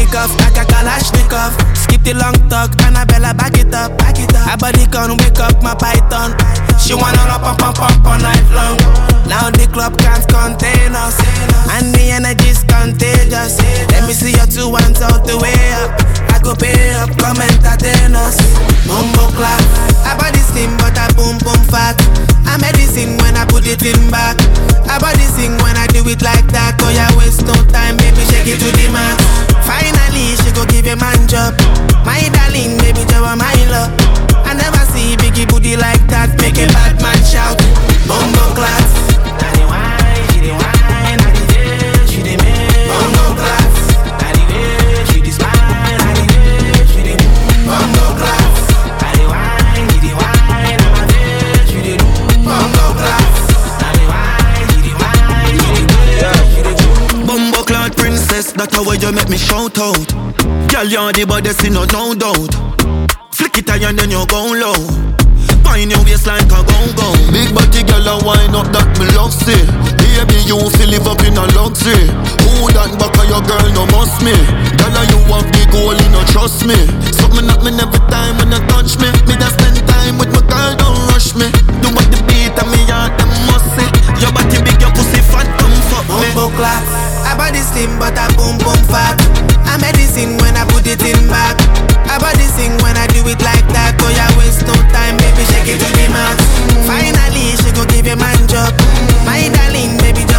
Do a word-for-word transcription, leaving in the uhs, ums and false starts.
take off like a Kalashnikov. Skip the long talk, Annabella back it up, back it up. Her body can wake up my python. She wanna rap up, up, up all night long. Now the club can't contain us, and the energy's contagious. Let me see your two hands out the way up. I go pay up, come entertain us. Bumbo clap, her body slim but her boom boom fat. I medicine when I put it in back. Her body sing when I do it like that. Oh yeah, waste no time, baby, shake it to the max. Finally, she go give a man job. My darling, baby, you are my love. I never see biggie booty like that. Make a bad man shout, bumbo class. Now the wine, she the wine, now the way she the make. Bumbo class. Now the way she the smile, now the way she the bumbo class. Now the wine, she the wine, now the way she the bumbo class. Now the wine, she the wine, she the way she the bumbo clad princess. That's how you make me shout out. Girl, you're the baddest, no no doubt. Flick it high and then you go low. Wine your waist like a go-go. Big body girl a wine up that me love see. Baby you feel live up in a luxury. Who that back of your girl no must me. Girl you have the goal you no trust me. Something up me every time when you touch me. Me that spend time with my girl don't rush me. Do what the beat and me heart them must see. Your body big your pussy fat come fuck me. Bumbo clap, her body slim but her boom boom fat. I medicine when I put it in back. Her body sing when I do it like that. Oh yeah, waste no time, baby, shake it to the max. Finally, she go give a man job. My darling, baby,